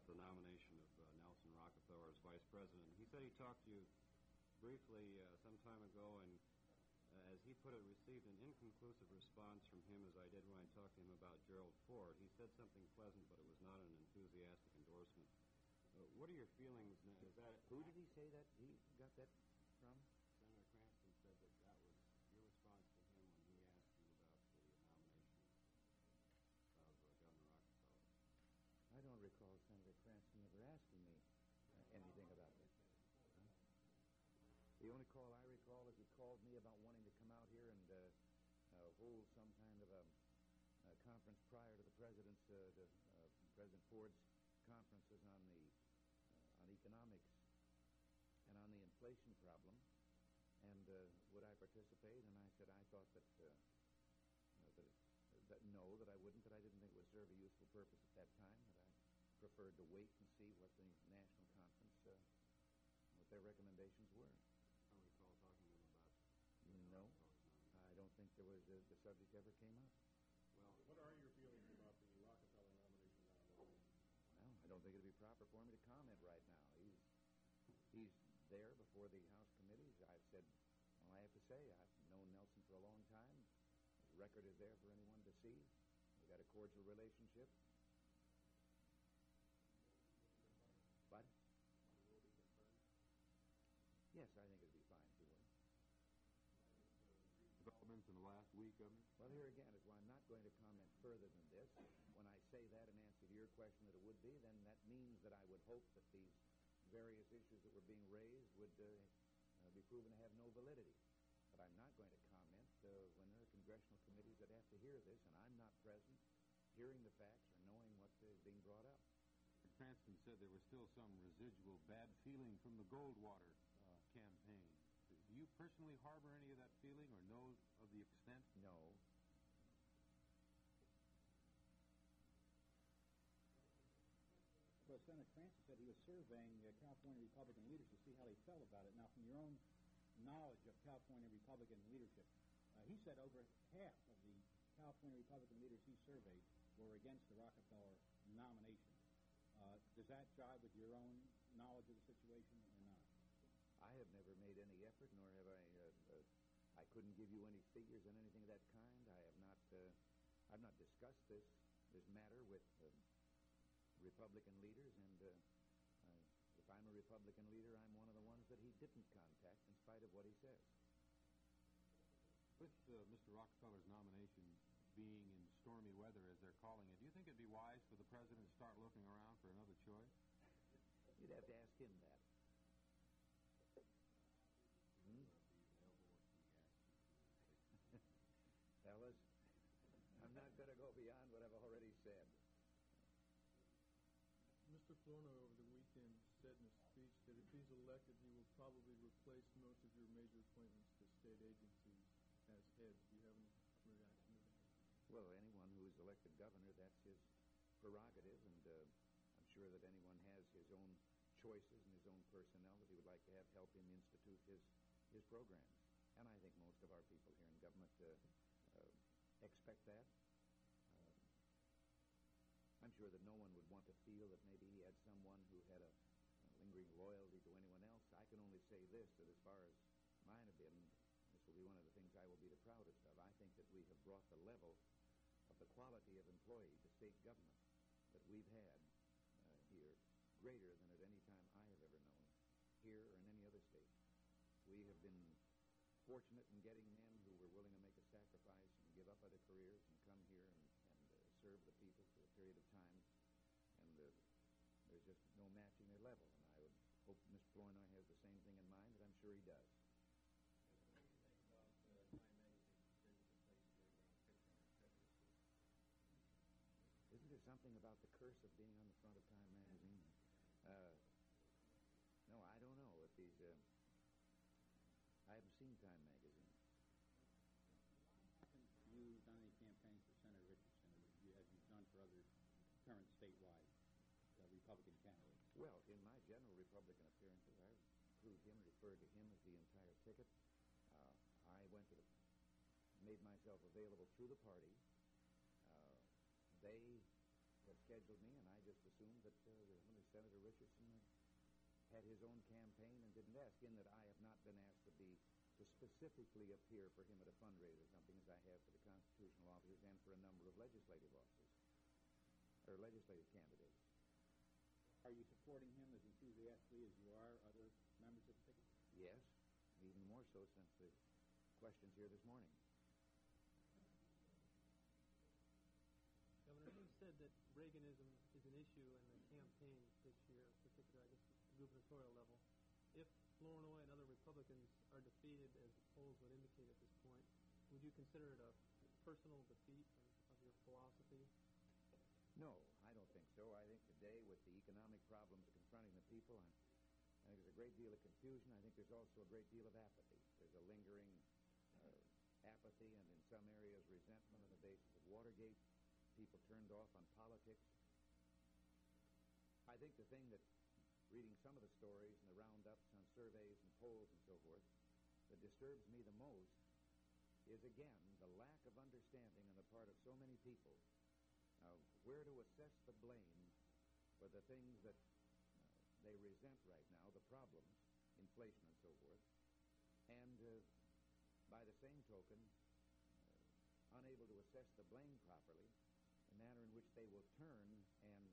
the nomination of Nelson Rockefeller as vice president. He said he talked to you briefly some time ago, and as he put it, received an inconclusive response from him, as I did when I talked to him about Gerald Ford. He said something pleasant, but it was not an enthusiastic endorsement. What are your feelings now? Is that Who did he say that he got that from? Senator Cranston said that was your response to him when he asked you about the nomination of Governor Rockefeller. I don't recall Senator Cranston ever asking me anything about that. Huh? The only call I recall is he called me about wanting to come out here and hold some kind of a conference prior to the President Ford's conferences on economics and on the inflation problem. And would I participate? And I said I thought that I wouldn't, that I didn't think it would serve a useful purpose at that time, that I preferred to wait and see what the national conference, what their recommendations were. I don't recall talking to him about No, I don't think there was the subject ever came up. Well, what are your feelings about the Rockefeller nomination now? Well, I don't think it'd be proper for me to comment right now. He's there before the House committees. I've said all I have to say. I've known Nelson for a long time. His record is there for anyone to see. We've got a cordial relationship. What? Yes, I think it'd be fine if he were. Developments in the last week, Governor? Well, here again is why I'm not going to comment further than this. When I say that in answer to your question that it would be, then that means that I would hope that these various issues that were being raised would be proven to have no validity. But I'm not going to comment when there are congressional committees that have to hear this, and I'm not present, hearing the facts or knowing what is being brought up. Cranston said there was still some residual bad feeling from the Goldwater campaign. Do you personally harbor any of that feeling or know of the extent? No. Well, Senator Cranston said he was surveying California Republican leaders to see how they felt about it. Now, from your own knowledge of California Republican leadership, he said over half of the California Republican leaders he surveyed were against the Rockefeller nomination. Does that jive with your own knowledge of the situation or not? I have never made any effort, nor have I couldn't give you any figures on anything of that kind. I've not discussed this matter with Republican leaders, and if I'm a Republican leader, I'm one of the ones that he didn't contact in spite of what he says. With Mr. Rockefeller's nomination being in stormy weather, as they're calling it, do you think it'd be wise for the president to start looking around for another choice? You'd have to ask him that. Fellas, I'm not going to go beyond what I've already said. Mr. Flournoy over the weekend said in a speech that if he's elected, he will probably replace most of your major appointments to state agencies as heads. Do you have any reaction to that? Well, anyone who is elected governor, that's his prerogative, and I'm sure that anyone has his own choices and his own personnel that he would like to have help him institute his programs. And I think most of our people here in government expect that. I'm sure that no one would want to feel that maybe he had someone who had a lingering loyalty to anyone else. I can only say this, that as far as mine have been, this will be one of the things I will be the proudest of. I think that we have brought the level of the quality of employee to state government that we've had here greater than at any time I have ever known, here or in any other state. We have been fortunate in getting men who were willing to make a sacrifice and give up other careers and come here and serve the people for a period of time, and there's just no matching their level. And I would hope Mr. Flournoy has the same thing in mind, that I'm sure he does. What do you think about Time Magazine's decision to place your picture on its cover? Isn't there something about the curse of being on the front of Time Magazine? No, I don't know if these... I haven't seen Time Magazine. Haven't you done any campaigns for Senator Richardson, as you've done for other current statewide Republican candidates? Well, in my general Republican appearances, I include him, referred to him as the entire ticket. I made myself available through the party. They have scheduled me, and I just assumed that I'm going to had his own campaign and didn't ask, in that I have not been asked to specifically appear for him at a fundraiser or something, as I have for the constitutional officers and for a number of legislative officers, or legislative candidates. Are you supporting him as enthusiastically as you are other members of the ticket? Yes, even more so since the questions here this morning. Governor, you said that Reaganism is an issue in the campaign this year, particularly, I guess, at the gubernatorial level. If Flournoy and other Republicans are defeated, as the polls would indicate at this point, would you consider it a personal defeat of your philosophy? No, I don't think so. I think today, with the economic problems confronting the people, I think there's a great deal of confusion. I think there's also a great deal of apathy. There's a lingering apathy and, in some areas, resentment on the basis of Watergate. People turned off on politics. I think the thing that, reading some of the stories and the roundups on surveys and polls and so forth, that disturbs me the most is, again, the lack of understanding on the part of so many people of where to assess the blame for the things that they resent right now, the problems, inflation and so forth, and by the same token, unable to assess the blame properly, the manner in which they will turn and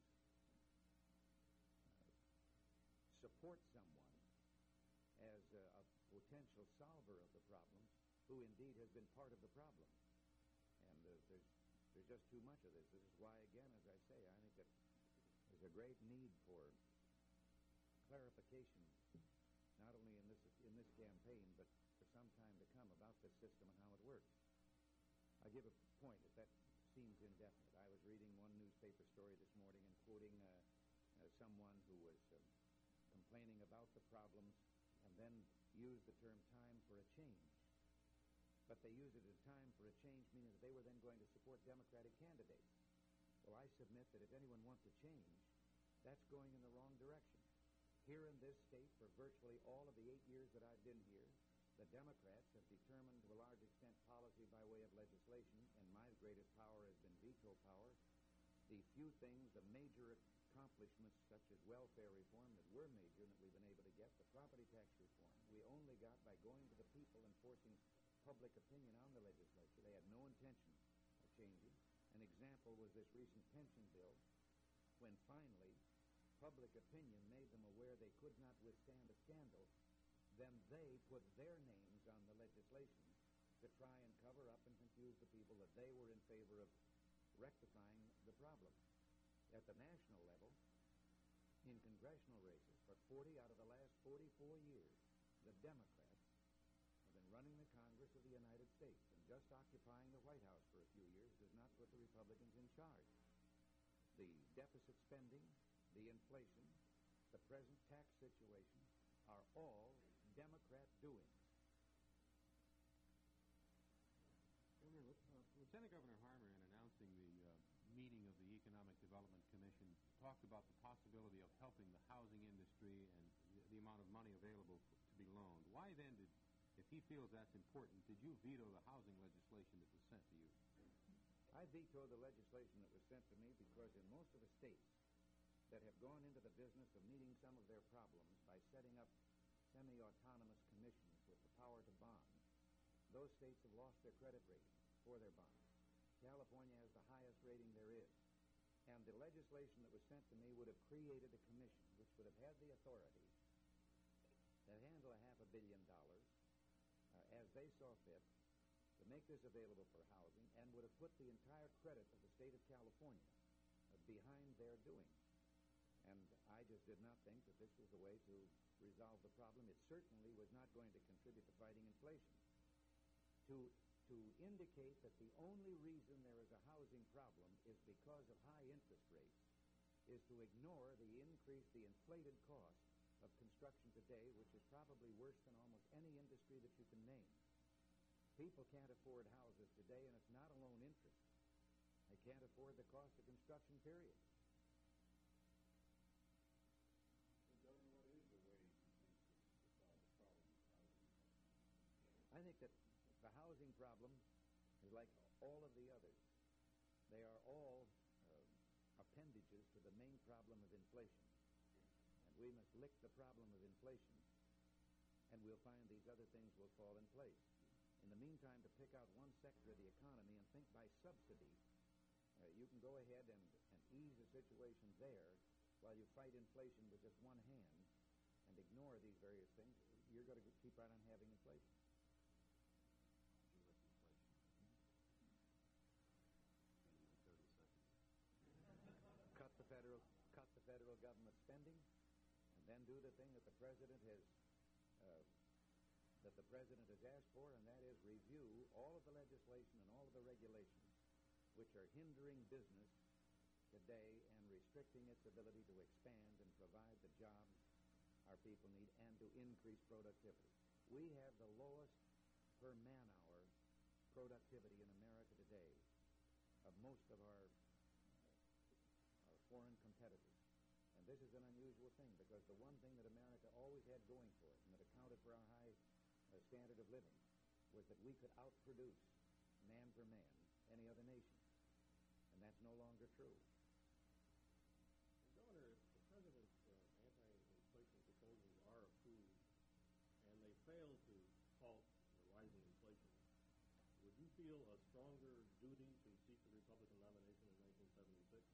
support someone as a potential solver of the problem, who indeed has been part of the problem. And there's just too much of this. This is why, again, as I say, I think that there's a great need for clarification, not only in this campaign, but for some time to come, about this system and how it works. I'll give a point, if that seems indefinite. I was reading one newspaper story this morning and quoting someone who was complaining about the problems and then used the term time for a change. But they used it as time for a change, meaning that they were then going to support Democratic candidates. Well, I submit that if anyone wants a change, that's going in the wrong direction. Here in this state, for virtually all of the 8 years that I've been here, the Democrats have determined to a large extent policy by way of legislation, and my greatest power has been veto power. The few things, the major accomplishments such as welfare reform that were major that we've been able to get, the property tax reform, we only got by going to the people and forcing public opinion on the legislature. They had no intention of changing. An example was this recent pension bill, when finally public opinion made them aware they could not withstand a scandal. Then they put their names on the legislation to try and cover up and confuse the people that they were in favor of rectifying the problem. At the national level, in congressional races, for 40 out of the last 44 years, the Democrats have been running the Congress of the United States, and just occupying the White House for a few years does not put the Republicans in charge. The deficit spending, the inflation, the present tax situation are all Democrat doings. Lieutenant Governor Harmer, in announcing the meeting of the Economic Development Commission, talked about the possibility of helping the housing industry and the amount of money available to be loaned. Why then if he feels that's important, did you veto the housing legislation that was sent to you? I vetoed the legislation that was sent to me because in most of the states that have gone into the business of meeting some of their problems by setting up semi-autonomous commissions with the power to bond, those states have lost their credit rating for their bonds. California has the highest rating there is. And the legislation that was sent to me would have created a commission which would have had the authority to handle $500 million as they saw fit, to make this available for housing, and would have put the entire credit of the state of California behind their doing. And I just did not think that this was the way to resolve the problem. It certainly was not going to contribute to fighting inflation. To indicate that the only reason there is a housing problem is because of high interest rates is to ignore the inflated cost of construction today, which is probably worse than almost any industry that you can name. People can't afford houses today, and it's not alone interest. They can't afford the cost of construction, period. Governor, what is the way you think to solve the problem of housing? I think that the housing problem is like all of the others. They are all appendages to the main problem of inflation. And we must lick the problem of inflation, and we'll find these other things will fall in place. In the meantime, to pick out one sector of the economy and think by subsidy, you can go ahead and ease the situation there while you fight inflation with just one hand and ignore these various things. You're going to keep right on having inflation. Cut the federal government spending, and then do the thing that the president has asked for, and that is review all of the legislation and all of the regulations which are hindering business today and restricting its ability to expand and provide the jobs our people need and to increase productivity. We have the lowest per man-hour productivity in America today of most of our foreign competitors. And this is an unusual thing, because the one thing that America always had going for it and that accounted for our high standard of living was that we could outproduce, man for man, any other nation. And that's no longer true. Governor, if the president's anti-inflation proposals are approved and they fail to halt the rising inflation, would you feel a stronger duty to seek the Republican nomination in 1976?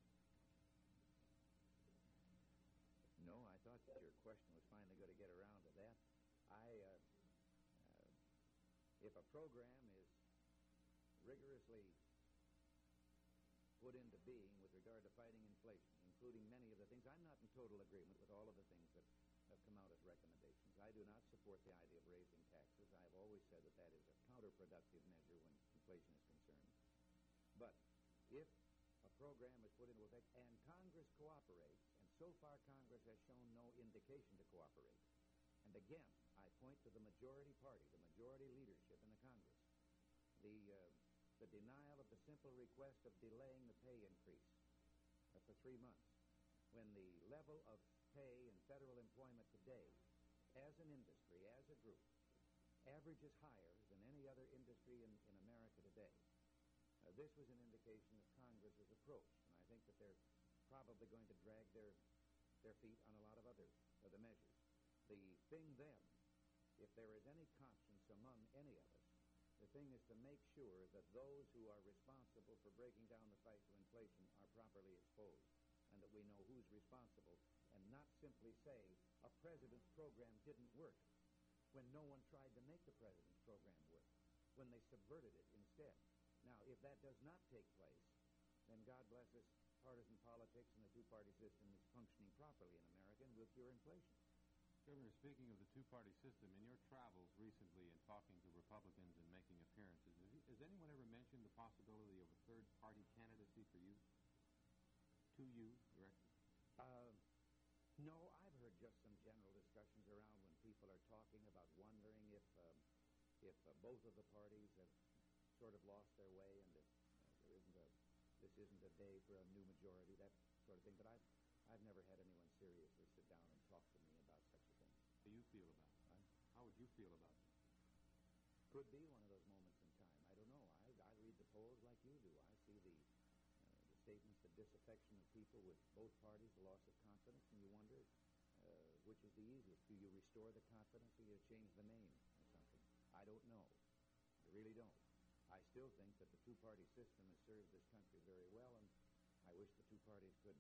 No, I thought that your question was finally going to get around to that. If a program is rigorously put into being with regard to fighting inflation, including many of the things, I'm not in total agreement with all of the things that have come out as recommendations. I do not support the idea of raising taxes. I've always said that that is a counterproductive measure when inflation is concerned. But if a program is put into effect and Congress cooperates, and so far Congress has shown no indication to cooperate, and again, I point to the majority party, the majority leadership in the Congress, the denial of the simple request of delaying the pay increase for 3 months, when the level of pay in federal employment today, as an industry, as a group, averages higher than any other industry in America today. This was an indication of Congress's approach, and I think that they're probably going to drag their feet on a lot of other of the measures. The thing then, if there is any conscience among any of us, the thing is to make sure that those who are responsible for breaking down the fight to inflation are properly exposed, and that we know who's responsible, and not simply say a president's program didn't work when no one tried to make the president's program work, when they subverted it instead. Now, if that does not take place, then God bless us, partisan politics and the two-party system is functioning properly in America, and we'll cure inflation. Governor, speaking of the two-party system, in your travels recently and talking to Republicans and making appearances, has anyone ever mentioned the possibility of a third-party candidacy for you? To you, directly? No, I've heard just some general discussions around when people are talking about wondering if both of the parties have sort of lost their way, and if this isn't a day for a new majority, that sort of thing. But I've never had anyone seriously sit down and talk to me about such a thing. How do you feel about it? How would you feel about it? Could be one of those moments in time. I don't know. I read the polls like you do. I see the statements of disaffection of people with both parties, the loss of confidence, and you wonder which is the easiest. Do you restore the confidence, or do you change the name or something? I don't know. I really don't. I still think that the two-party system has served this country very well, and I wish the two parties could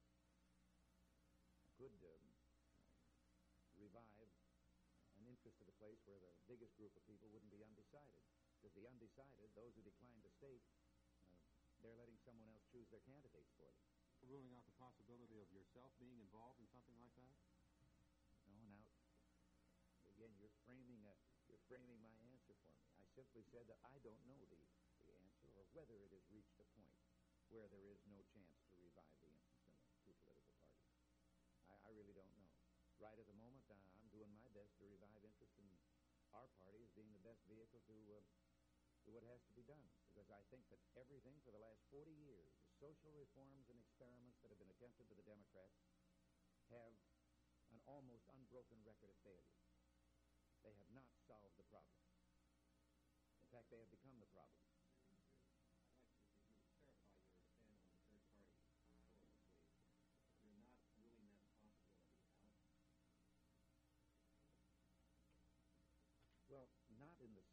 revive an interest of the place where the biggest group of people wouldn't be undecided. Because the undecided, those who decline to state, they're letting someone else choose their candidates for them. Ruling out the possibility of yourself being involved in something like that? No, now, again, you're framing my answer for me. I simply said that I don't know the answer, or whether it has reached a point where there is no chance to revive the interest in the two political parties. I really don't know. Right at the moment, I'm doing my best to revive interest in our party as being the best vehicle to do what has to be done. Because I think that everything for the last 40 years, the social reforms and experiments that have been attempted by the Democrats, have an almost unbroken record of failure. They have not solved the problem. In fact, they have become the problem. I'd like to, if you would clarify your stand on the third party control, please. You're not ruling that possibility out?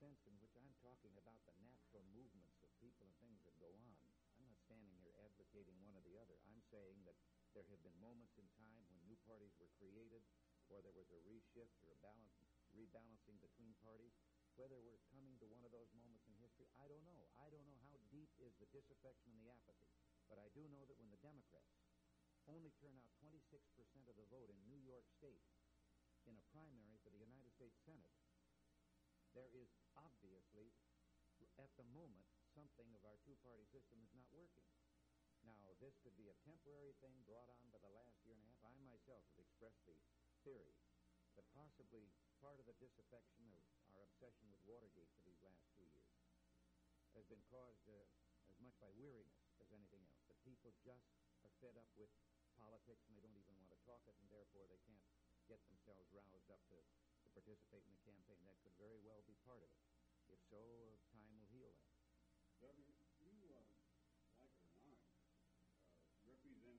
sense in which I'm talking about the natural movements of people and things that go on. I'm not standing here advocating one or the other. I'm saying that there have been moments in time when new parties were created, or there was a reshift or a rebalancing between parties. Whether we're coming to one of those moments in history, I don't know. I don't know how deep is the disaffection and the apathy. But I do know that when the Democrats only turn out 26% of the vote in New York State in a primary for the United States Senate, there is obviously, at the moment, something of our two-party system is not working. Now, this could be a temporary thing brought on by the last year and a half. I myself have expressed the theory that possibly part of the disaffection of our obsession with Watergate for these last 2 years has been caused as much by weariness as anything else. That people just are fed up with politics and they don't even want to talk it, and therefore they can't get themselves roused up to participate in the campaign. That could very well be part of it. If so, time will heal that. Governor, you, like it or not, represent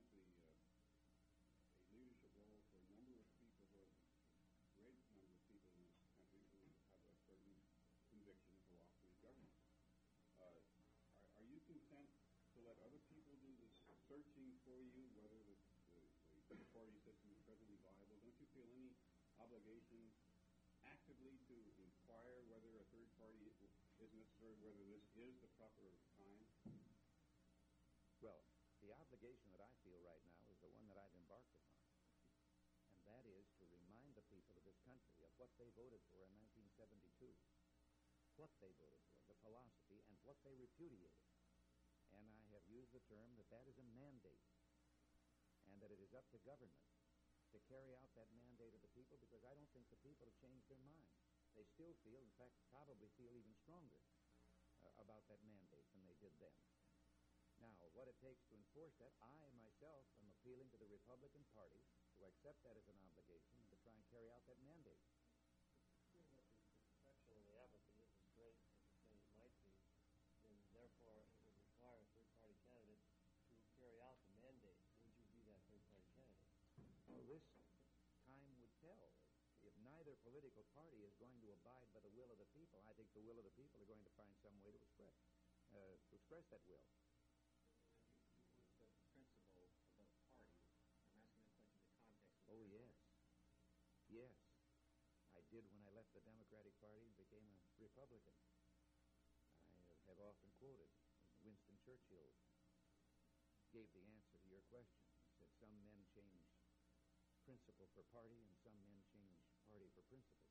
a leadership role for a number of people who are great number of people in this country who have a certain conviction for lawful government. Are you content to let other people do the searching for you, whether the two-party system is presently viable? Don't you feel any obligation actively to inquire whether a third party is necessary, whether this is the proper time? Well, the obligation that I feel right now is the one that I've embarked upon. And that is to remind the people of this country of what they voted for in 1972, what they voted for, the philosophy, and what they repudiated. And I have used the term that that is a mandate, and that it is up to government to carry out that mandate of the people, because I don't think the people have changed their mind. They still feel, in fact, probably feel even stronger about that mandate than they did then. Now, what it takes to enforce that, I myself am appealing to the Republican Party to accept that as an obligation and to try and carry out that mandate. Given that the disaffection and the apathy is as great as you say it might be, then therefore it would require a third-party candidate to carry out the mandate. Would you be that third-party candidate? Well, this time would tell. If neither political party is going to abide by the will of the people, I think the will of the people are going to find some way to express that will. The principle of the party, I'm asking that question in the context of... Oh, yes. Yes. I did when I left the Democratic Party and became a Republican. I have often quoted Winston Churchill gave the answer to your question. He said, some men change principle for party and some men change party for principle.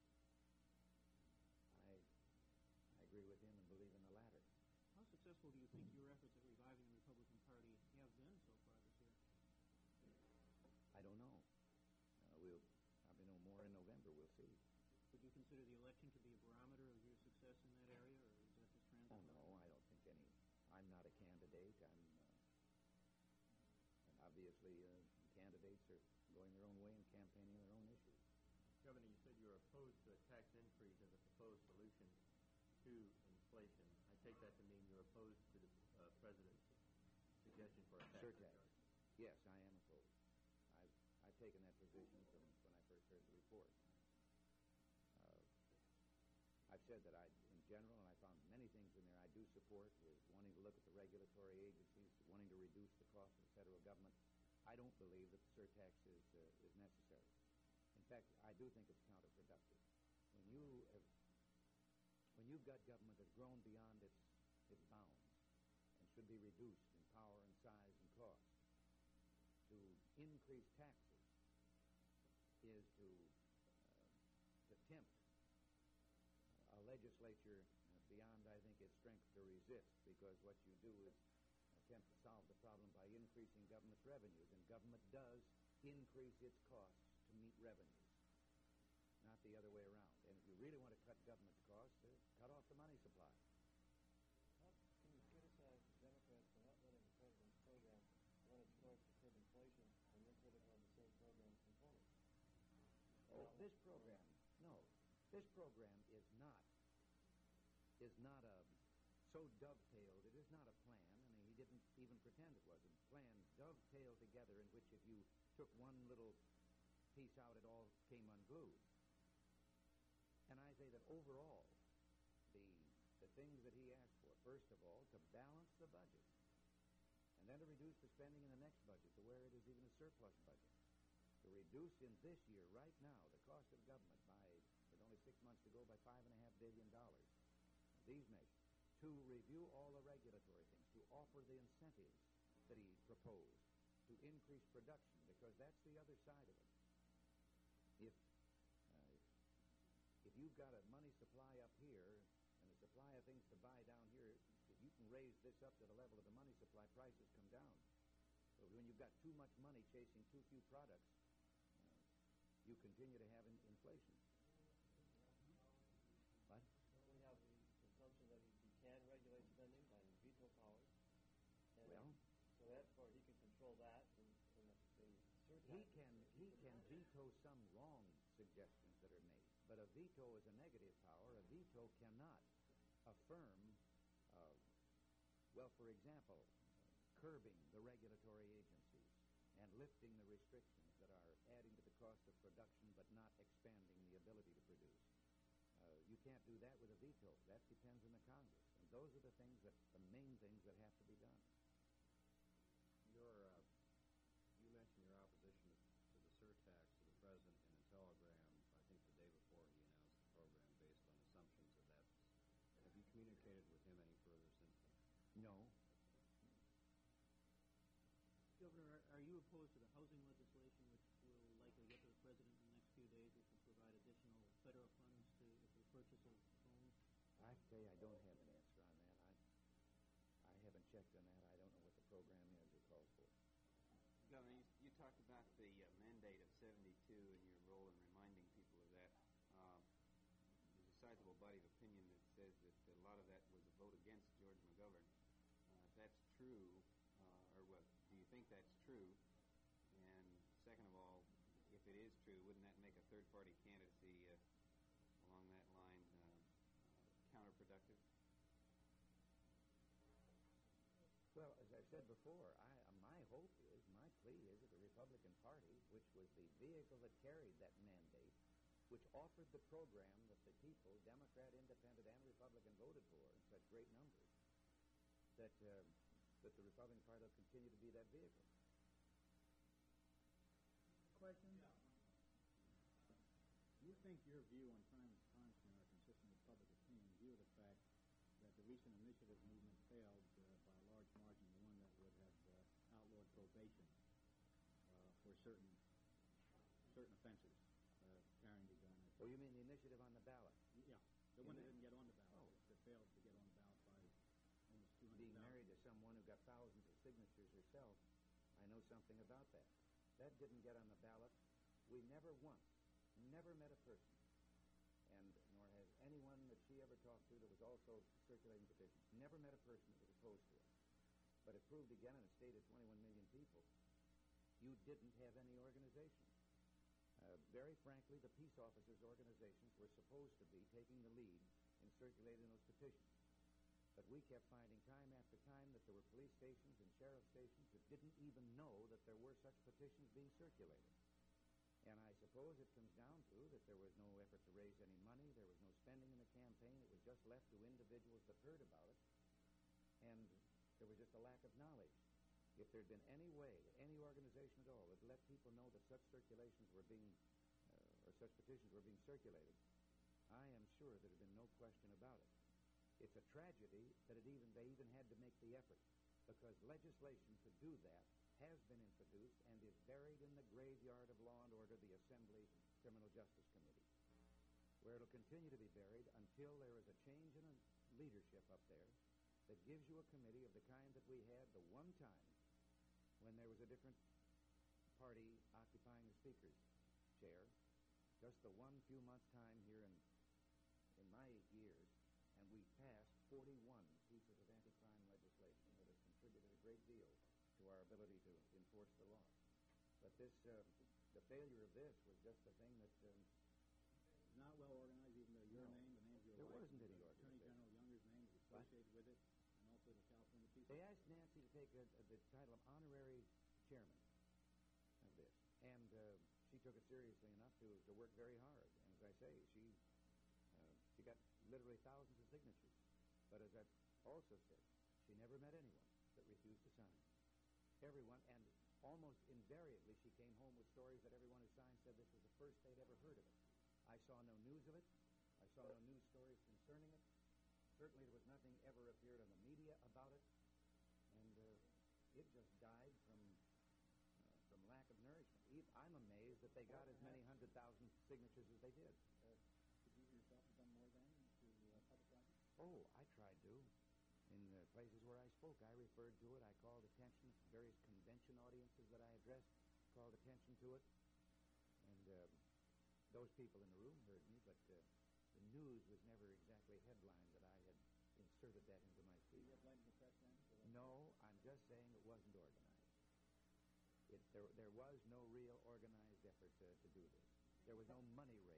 I agree with him and believe in the latter. How successful do you think your efforts at reviving the Republican Party have been so far this year? I don't know. We'll probably know more in November. We'll see. Would you consider the election to be a barometer of your success in that area, or is that just transitory? Oh, no, I don't think any. I'm not a candidate. And obviously, candidates are going their own way and campaigning their own issues. Governor, you said you're opposed to a tax increase as a proposed solution to inflation. I take that to mean you're opposed to the President's suggestion for a tax Surtax. increase. Yes, I am opposed. I've taken that position from when I first heard the report. I've said that in general, and I found many things in there I do support, with wanting to look at the regulatory agencies, wanting to reduce the cost of the federal government. I don't believe that the surtax is necessary. In fact, I do think it's counterproductive. When you've got government that's grown beyond its bounds and should be reduced in power and size and cost, to increase taxes is to tempt a legislature beyond, I think, its strength to resist, because what you do is attempt to solve the problem by increasing government's revenues, and government does increase its costs to meet revenues, not the other way around. And if you really want to cut government's costs, cut off the money supply. How can you criticize the Democrats for not letting the President's program run its course to curb inflation and then criticize the same program's components? Oh, this program, no. This program is not so dovetailed. It is not a plan. I mean, he didn't even pretend it was. A plan dovetailed together in which if you took one little piece out, it all came unglued. And I say that overall, the things that he asked for. First of all, to balance the budget, and then to reduce the spending in the next budget to where it is even a surplus budget. To reduce in this year, right now, the cost of government by, with only 6 months to go, by $5.5 billion. These measures. To review all the regulatory things, to offer the incentives that he proposed, to increase production, because that's the other side of it. If you've got a money supply up here and a supply of things to buy down here, if you can raise this up to the level of the money supply, prices come down. So when you've got too much money chasing too few products, you continue to have inflation. What? We have the assumption that he can regulate spending by veto powers. And Well, so therefore he can control that, and the he can veto some wrong suggestions that are made. But a veto is a negative power. A veto cannot affirm, for example, curbing the regulatory agencies and lifting the restrictions that are adding to the cost of production but not expanding the ability to produce. You can't do that with a veto. That depends on the Congress. And those are the main things that have to be done. You mentioned your opposition to the surtax to the President in a telegram, I think the day before he announced the program based on assumptions of that. Have you communicated with him any further since then? No. Governor, are you opposed to the housing legislation, which will likely get to the President in the next few days, which will provide additional federal funds for the purchase of homes? I say I don't have an answer on that. I haven't checked on that. I don't know what the program is or calls for. Governor, you talked about the mandate of 72 and your role in reminding people of that. There's a sizable body of opinion that says that a lot of that was a vote against George McGovern. If that's true, do you think that's true? And second of all, if it is true, wouldn't that make a third-party candidacy along that line counterproductive? Well, as I said before, my hope is, my plea is that the Republican Party, which was the vehicle that carried that mandate, which offered the program that the people, Democrat, Independent, and Republican, voted for in such great numbers, that the Republican Party will continue to be that vehicle. Question? You think your view on crime and punishment are consistent with public opinion in view of the fact that the recent initiative movement failed by a large margin, the one that would have outlawed probation for certain offenses, carrying a gun. Oh, you mean the initiative on the ballot? Yeah, the one that didn't get on the ballot, that failed to get on the ballot by almost 200,000. Being married to someone who got thousands of signatures herself, I know something about that. That didn't get on the ballot. We never met a person, and nor has anyone that she ever talked to that was also circulating petitions, never met a person that was opposed to it. But it proved again in a state of 21 million people, you didn't have any organization. Very frankly, the peace officers' organizations were supposed to be taking the lead in circulating those petitions. But we kept finding time after time that there were police stations and sheriff stations that didn't even know that there were such petitions being circulated. And I suppose it comes down to that there was no effort to raise any money, there was no spending in the campaign, it was just left to individuals that heard about it, and there was just a lack of knowledge. If there had been any way, any organization at all, that let people know that such circulations were being, or such petitions were being circulated, I am sure there had been no question about it. It's a tragedy that they even had to make the effort, because legislation to do that has been introduced and is buried in the graveyard of law and order, the Assembly Criminal Justice Committee, where it'll continue to be buried until there is a change in leadership up there that gives you a committee of the kind that we had the one time when there was a different party occupying the Speaker's chair, just the one few months time here in my 8 years, and we passed 41 pieces of anti-crime legislation that has contributed a great deal to our ability to enforce the law. But the failure of this was just a thing that not well organized, even though your name, the name of your there wife, wasn't any Attorney organization. General Younger's name was associated with it, and also the California Peace. They asked Nancy to take the title of honorary chairman of this, and she took it seriously enough to work very hard. And as I say, she got literally thousands of signatures. But as I've also said, she never met anyone that refused to sign. Everyone, and almost invariably, she came home with stories that everyone who signed said this was the first they'd ever heard of it. I saw no news of it. I saw no news stories concerning it. Certainly there was nothing ever appeared on the media about it. And it just died from lack of nourishment. I'm amazed that they got as many 100,000 signatures as they did. Could you yourself have done more then to publicize it? Oh, I tried to. In the places where I spoke, I referred to it. I called attention to various convention audiences that I addressed, called attention to it. And those people in the room heard me, but the news was never exactly headlined that I had inserted that into my Do you speech. have land in the press then? No, I'm just saying it wasn't organized. There was no real organized effort to do this. There was no money